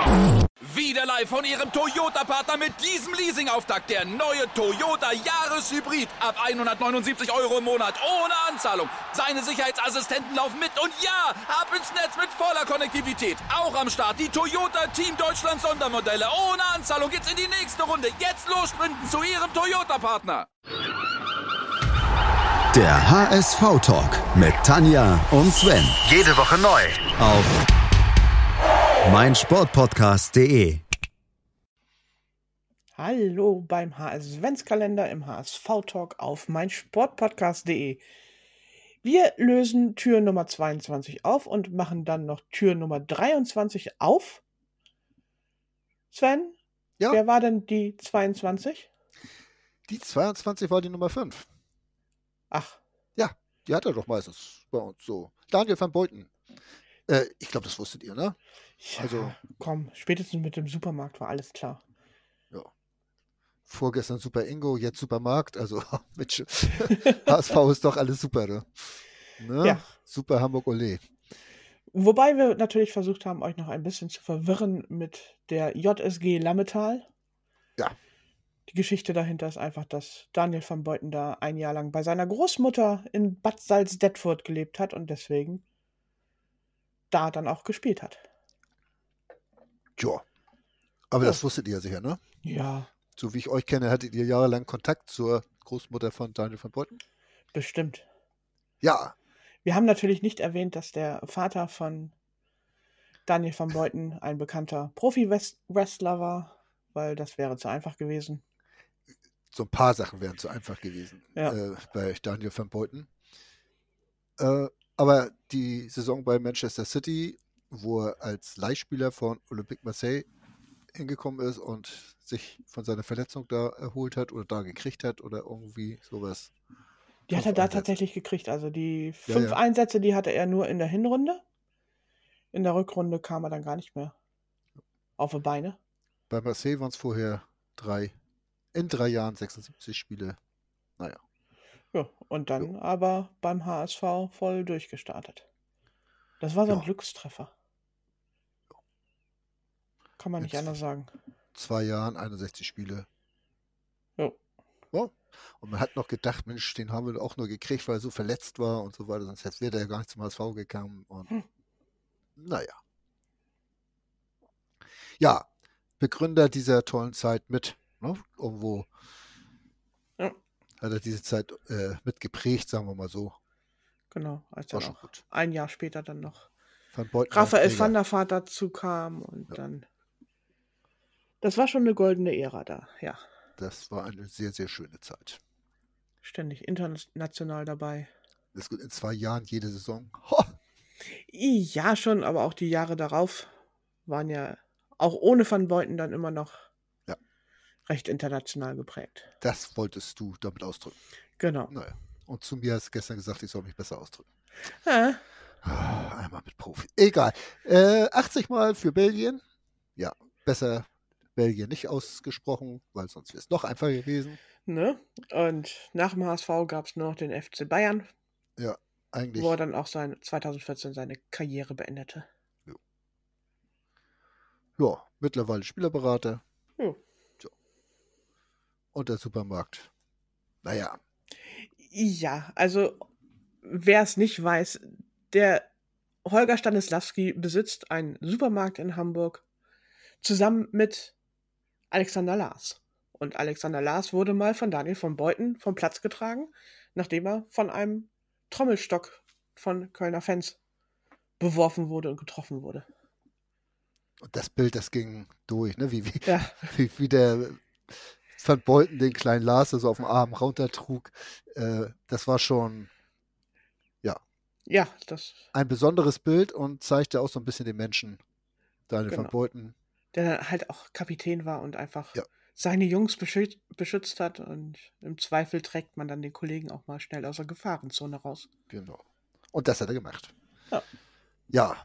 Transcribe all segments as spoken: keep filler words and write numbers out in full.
Wieder live von Ihrem Toyota-Partner mit diesem Leasing-Auftakt. Der neue Toyota Jahreshybrid. Ab hundertneunundsiebzig Euro im Monat. Ohne Anzahlung. Seine Sicherheitsassistenten laufen mit. Und ja, ab ins Netz mit voller Konnektivität. Auch am Start die Toyota Team Deutschland Sondermodelle. Ohne Anzahlung geht's in die nächste Runde. Jetzt los sprinten zu Ihrem Toyota-Partner. Der H S V-Talk mit Tanja und Sven. Jede Woche neu. Auf meinsportpodcast punkt de. Hallo beim H S Adventskalender im H S V-Talk auf meinsportpodcast punkt de. Wir lösen Tür Nummer zweiundzwanzig auf und machen dann noch Tür Nummer dreiundzwanzig auf. Sven, Ja. wer war denn die zweiundzwanzig? Die zweiundzwanzig war die Nummer fünf. Ach, Ja, die hat er doch meistens bei uns so. Daniel van Beuten. Äh, ich glaube, das wusstet ihr, ne? ja, Also- komm, spätestens mit dem Supermarkt war alles klar. Ja. Vorgestern Super Ingo, jetzt Supermarkt. Also mit H S V ist doch alles super, ne? ne? Ja. Super Hamburg Ole. Wobei wir natürlich versucht haben, euch noch ein bisschen zu verwirren mit der J S G Lammetal. Ja. Die Geschichte dahinter ist einfach, dass Daniel van Beuten da ein Jahr lang bei seiner Großmutter in Bad Salzdetfurt gelebt hat und deswegen da dann auch gespielt hat. Ja. Aber Ja. das wusstet ihr ja sicher, ne? Ja, So wie ich euch kenne, hattet ihr jahrelang Kontakt zur Großmutter von Daniel van Beuten? bestimmt. Ja. Wir haben natürlich nicht erwähnt, dass der Vater von Daniel van Beuten ein bekannter Profi-Wrestler war, weil das wäre zu einfach gewesen. So ein paar Sachen wären zu einfach gewesen Ja. äh, bei Daniel van Beuten. Äh, aber die Saison bei Manchester City, wo er als Leihspieler von Olympique Marseille hingekommen ist und sich von seiner Verletzung da erholt hat oder da gekriegt hat oder irgendwie sowas. Die hat Fünf er da Einsätze. tatsächlich gekriegt. Also die Ja, fünf ja. Einsätze, die hatte er nur in der Hinrunde. In der Rückrunde kam er dann gar nicht mehr auf die Beine. Bei Marseille waren es vorher drei, in drei Jahren sechsundsiebzig Spiele. Naja, Ja, und dann aber beim H S V voll durchgestartet. Das war so ein Ja. Glückstreffer. Kann man nicht Jetzt- anders sagen. zwei Jahren einundsechzig Spiele. Ja. Ja. Und man hat noch gedacht, Mensch, den haben wir auch nur gekriegt, weil er so verletzt war und so weiter, sonst hätte- wäre er ja gar nicht zum H S V gekommen. Und Hm. naja. Ja, Begründer dieser tollen Zeit mit. Ne? Irgendwo Ja. hat er diese Zeit äh, mitgeprägt, sagen wir mal so. Genau, als War dann schon auch gut. ein Jahr später dann noch Van Beuten war Raphael Träger. van der Vaart dazu kam und Ja. dann. Das war schon eine goldene Ära da, ja. Das war eine sehr, sehr schöne Zeit. Ständig international dabei. Das ist gut, in zwei Jahren jede Saison. Ho! Ja, schon, aber auch die Jahre darauf waren ja auch ohne Van Beuten dann immer noch Ja. recht international geprägt. Das wolltest du damit ausdrücken. Genau. Naja. Und zu mir hast du gestern gesagt, ich soll mich besser ausdrücken. Ja, Ah, Einmal mit Profi. Egal. Äh, achtzig Mal für Belgien. Ja, besser Belgien nicht ausgesprochen, weil sonst wäre es noch einfacher gewesen. ne? Und nach dem H S V gab es nur noch den F C Bayern, Ja, eigentlich. wo er dann auch sein, zweitausendvierzehn seine Karriere beendete. Ja, mittlerweile Spielerberater. Ja. Und der Supermarkt. Naja, Ja, also wer es nicht weiß, der Holger Stanislawski besitzt einen Supermarkt in Hamburg zusammen mit Alexander Lars. Und Alexander Lars wurde mal von Daniel van Beuten vom Platz getragen, nachdem er von einem Trommelstock von Kölner Fans beworfen wurde und getroffen wurde. und das Bild, das ging durch, ne? Wie, wie, Ja, wie, wie der Van Beuten den kleinen Lars so auf dem Arm runtertrug. Äh, das war schon ja, das, ein besonderes Bild und zeigte auch so ein bisschen den Menschen, Daniel Genau. van Beuten. der halt auch Kapitän war und einfach Ja. seine Jungs beschützt, beschützt hat und im Zweifel trägt man dann den Kollegen auch mal schnell aus der Gefahrenzone raus. Genau. Und das hat er gemacht. Ja. Ja.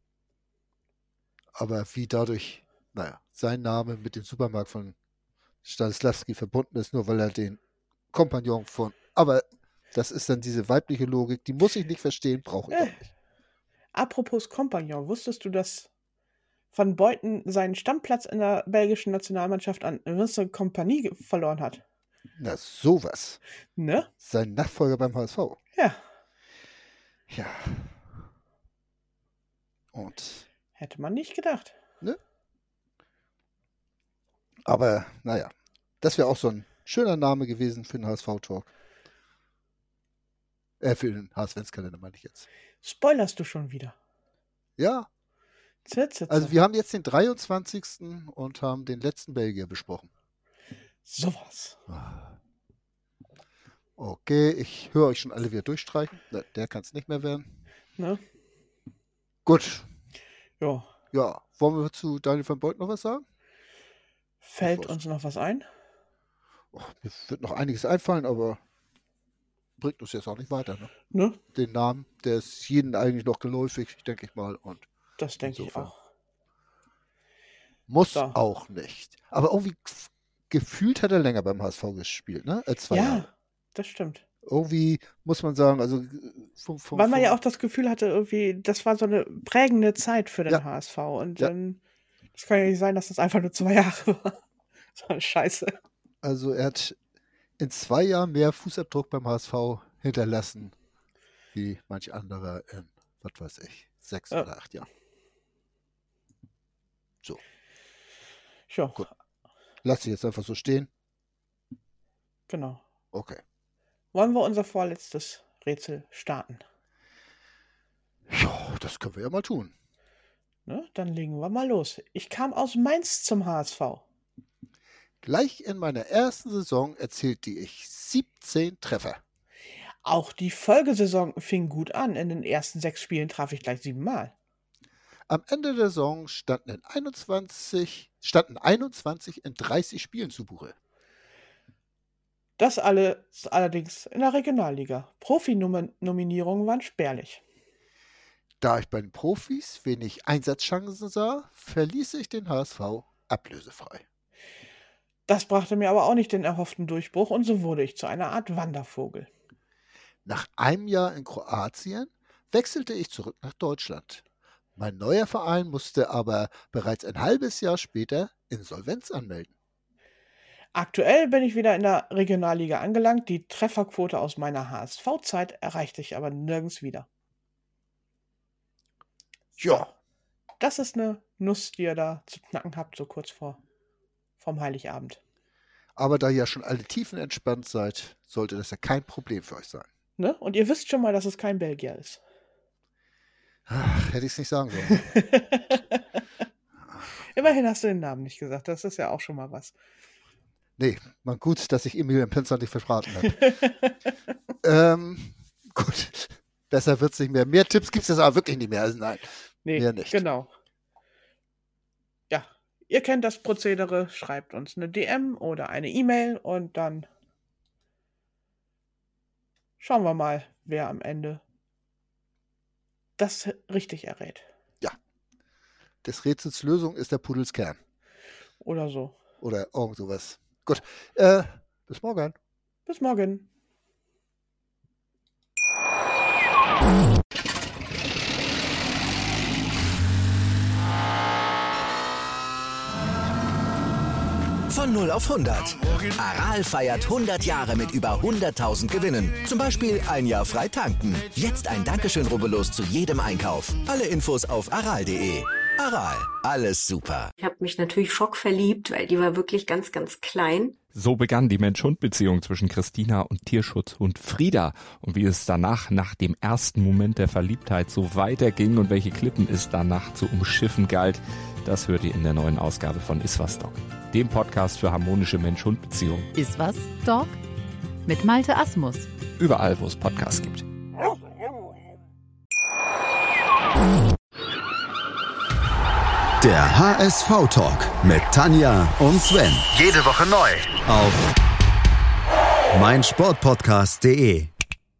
Aber wie dadurch, naja, sein Name mit dem Supermarkt von Stanislawski verbunden ist, nur weil er den Kompagnon von. Aber das ist dann diese weibliche Logik, die muss ich nicht verstehen, brauche ich Äh. auch nicht. Apropos Kompagnon, wusstest du, dass Van Beuten seinen Stammplatz in der belgischen Nationalmannschaft an Vincent Kompany ge- verloren hat. Na, sowas. Ne? Sein Nachfolger beim H S V. Ja, Ja. Und, hätte man nicht gedacht. ne? Aber, naja. Das wäre auch so ein schöner Name gewesen für den H S V-Talk. Äh, für den H S V-Kalender meine ich jetzt. Spoilerst du schon wieder? Ja, Zitze. also wir haben jetzt den dreiundzwanzigsten und haben den letzten Belgier besprochen. Sowas. Okay, ich höre euch schon alle wieder durchstreichen. Na, der kann es nicht mehr werden. Ne? Gut, Ja. ja. Wollen wir zu Daniel van Beuten noch was sagen? Fällt Was? uns noch was ein? Oh, mir wird noch einiges einfallen, aber bringt uns jetzt auch nicht weiter. Ne? Ne? Den Namen, der ist jedem eigentlich noch geläufig, denke ich mal. Und Das denke ich Insofern. auch. muss So. auch nicht. Aber irgendwie f- gefühlt hat er länger beim H S V gespielt, ne? Als zwei Ja, Jahre. das stimmt. Irgendwie muss man sagen, also äh, vom, vom, Weil man vom, ja auch das Gefühl hatte, irgendwie, das war so eine prägende Zeit für den Ja. H S V. Und Ja. dann, das kann ja nicht sein, dass das einfach nur zwei Jahre war. So eine Scheiße. also er hat in zwei Jahren mehr Fußabdruck beim H S V hinterlassen, wie manch anderer in, was weiß ich, sechs Ja. oder acht Jahren. Ja, Gut. Lass dich jetzt einfach so stehen. genau. Okay. Wollen wir unser vorletztes Rätsel starten? Ja, das können wir ja mal tun. Ne? Dann legen wir mal los. Ich kam aus Mainz zum H S V. Gleich in meiner ersten Saison erzielte ich siebzehn Treffer. Auch die Folgesaison fing gut an. In den ersten sechs Spielen traf ich gleich siebenmal. Am Ende der Saison standen, in einundzwanzig, standen einundzwanzig in dreißig Spielen zu Buche. Das alles allerdings in der Regionalliga. Profi-Nominierungen waren spärlich. Da ich bei den Profis wenig Einsatzchancen sah, verließ ich den H S V ablösefrei. Das brachte mir aber auch nicht den erhofften Durchbruch und so wurde ich zu einer Art Wandervogel. Nach einem Jahr in Kroatien wechselte ich zurück nach Deutschland. Mein neuer Verein musste aber bereits ein halbes Jahr später Insolvenz anmelden. Aktuell bin ich wieder in der Regionalliga angelangt. Die Trefferquote aus meiner H S V-Zeit erreichte ich aber nirgends wieder. Ja, Das ist eine Nuss, die ihr da zu knacken habt, so kurz vor vom Heiligabend. aber da ihr ja schon alle Tiefen entspannt seid, sollte das ja kein Problem für euch sein. Ne? Und ihr wisst schon mal, dass es kein Belgier ist. Ach, hätte ich es nicht sagen sollen. Immerhin hast du den Namen nicht gesagt. Das ist ja auch schon mal was. Nee, man gut, dass ich Emil im Pinzer nicht verraten habe. ähm, gut, besser wird es nicht mehr. Mehr Tipps gibt es jetzt aber wirklich nicht mehr. Also nein, Nee, mehr nicht. genau. Ja, ihr kennt das Prozedere. Schreibt uns eine D M oder eine E-Mail und dann schauen wir mal, wer am Ende das richtig errät. Des Rätsels Lösung ist der Pudels Kern. Oder so. Oder irgend sowas. Gut, äh, bis morgen. Bis morgen. Von null auf hundert. Aral feiert hundert Jahre mit über hunderttausend Gewinnen. Zum Beispiel ein Jahr frei tanken. Jetzt ein Dankeschön, rubbellos zu jedem Einkauf. Alle Infos auf aral punkt de. Aral, alles super. Ich habe mich natürlich schockverliebt, weil die war wirklich ganz, ganz klein. So begann die Mensch-Hund-Beziehung zwischen Christina und Tierschutzhund Frieda. Und wie es danach, nach dem ersten Moment der Verliebtheit, so weiterging und welche Klippen es danach zu umschiffen galt, das hört ihr in der neuen Ausgabe von Iswas Dog, dem Podcast für harmonische Mensch-Hund-Beziehungen. Iswas Dog mit Malte Asmus. Überall, wo es Podcasts gibt. Der H S V-Talk mit Tanja und Sven. Jede Woche neu. Auf meinsportpodcast punkt de.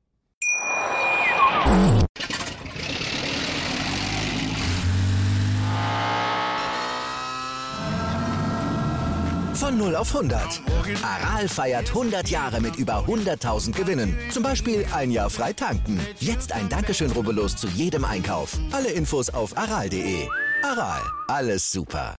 Von null auf hundert. Aral feiert hundert Jahre mit über hunderttausend Gewinnen. Zum Beispiel ein Jahr frei tanken. Jetzt ein Dankeschön, rubbellos zu jedem Einkauf. Alle Infos auf aral punkt de. Aral, alles super.